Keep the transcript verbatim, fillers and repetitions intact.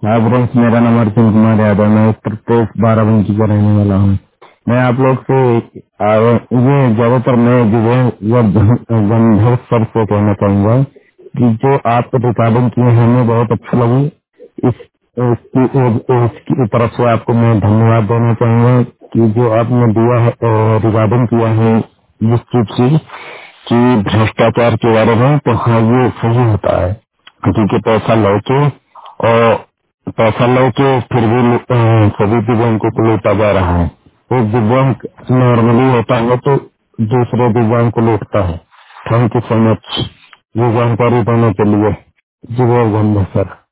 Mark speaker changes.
Speaker 1: हाँ फ्रेंड्स, मेरा नाम अर्जुन कुमार यादव, मैं उत्तर प्रदेश बाराबंकी का रहने वाला हूँ। मैं आप लोग से आ, ये ज्यादातर मैं विजय या गंधर्व सर से कहना चाहूंगा कि जो आप रिकॉर्डिंग किए हैं हमें बहुत अच्छा लगी। इस इसकी इसकी तरफ से आपको मैं धन्यवाद देना चाहूंगा कि जो आपने दिया है रिकॉर्डिंग किया है जिस चीज की कि भ्रष्टाचार के बारे में, तो हाँ ये सही होता है क्योंकि पैसा लौटे और पैसा लौटे फिर भी लो- अ, सभी दिव्यांगों को लूटा जा रहा है। एक दिव्यांग नॉर्मली होता है तो दूसरे दिव्यांग को लूटता है। थैंक यू सो मच ये जानकारी देने के लिए। जी, बहुत धन्यवाद सर।